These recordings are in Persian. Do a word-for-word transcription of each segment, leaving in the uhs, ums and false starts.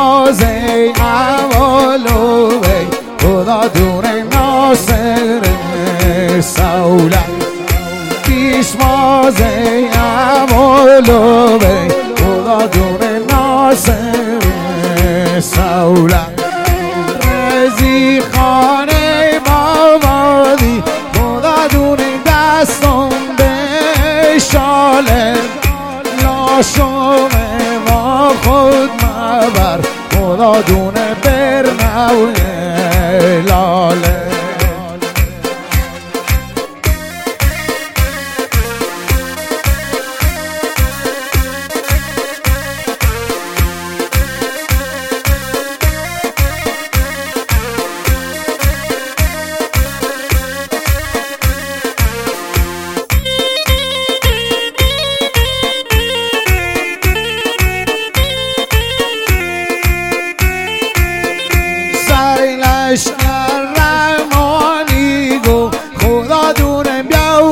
پیشوازه اولوی خدا دونه ناصر سولت پیشوازه اولوی خدا دونه ناصر سولت رزی خانه بابادی خدا دونه دستم به شاله لاشم ما خود مبر خدا دونه برنوی لاله لشکر رحمانی گو خدا دونه بیاو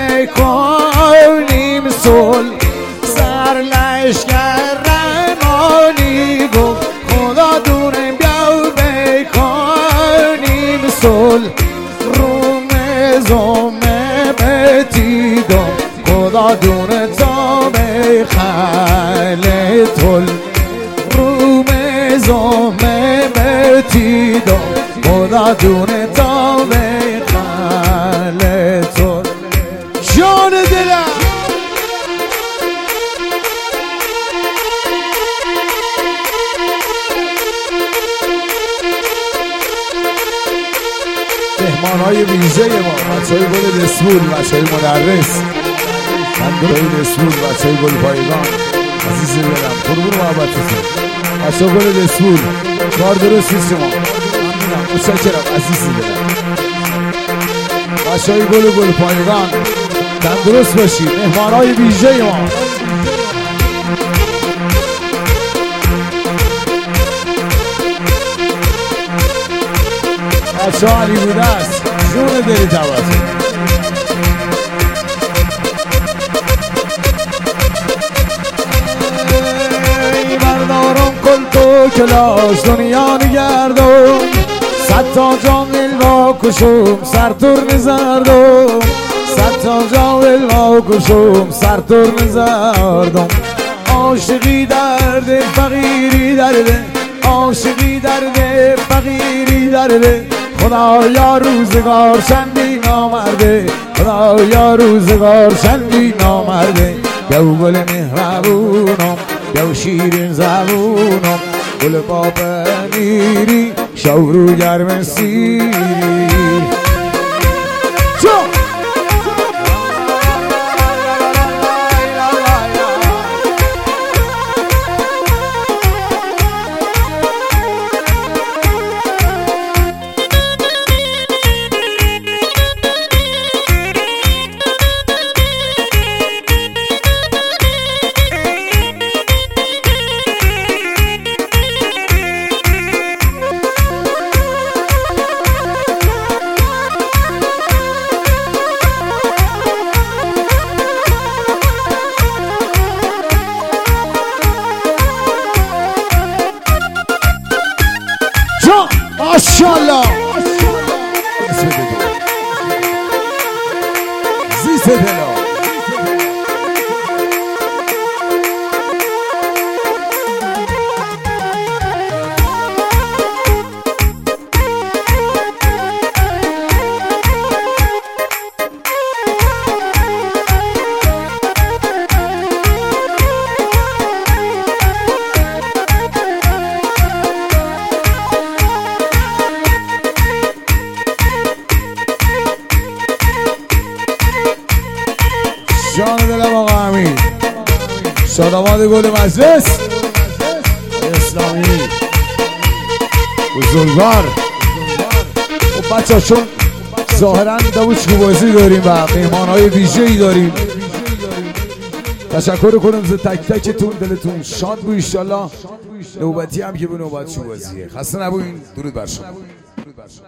بکنیم صلح سر لشکر رحمانی گو خدا دونه بیاو بکنیم صلح روم زمه بتیدم خدا دونه تا به خلطل روم زمه بتیدم خدا دونه تا به خلطل جان دلم مهمانهای ویژه ما بچه های گل دسمول بچه های مدرس بندرهای دسمول بچه های گل پایگان عزیز دلم قربون محبتتون بچه ها گل دسمول کار درست نیست شما متشکرم عزیز دلم بچه های گل و گل پایگان تندرست باشید مهمانهای ویژه ما بچه ها علی بوده است جون دلی توازه ای بردارم کل تو کلاش دنیا نگردم صد تا جانگل را کشم سر تر نزردم صد تا جانگل را کشم سر تر نزردم عاشقی درده فقیری درده عاشقی درده فقیری درده خدایا روزگار شندی نامرده خدایا روزگار شندی نامرده گو گل مهربونم گو شیرین زبونم گل پاپنیری شورو گرم سیری ماشاءالله زیست دلا جان دلم آقا امین شاداماد گل مجلس اسلامی بزرگوار و بچه ها چون ظاهرا داوچ بازی داریم و مهمان های ویژه ای داریم تشکر کنم ز تک تکتون دلتون شاد بو ایشالله نوبتی هم که به نوبت شو بازیه خسته نبوین درود بر شما.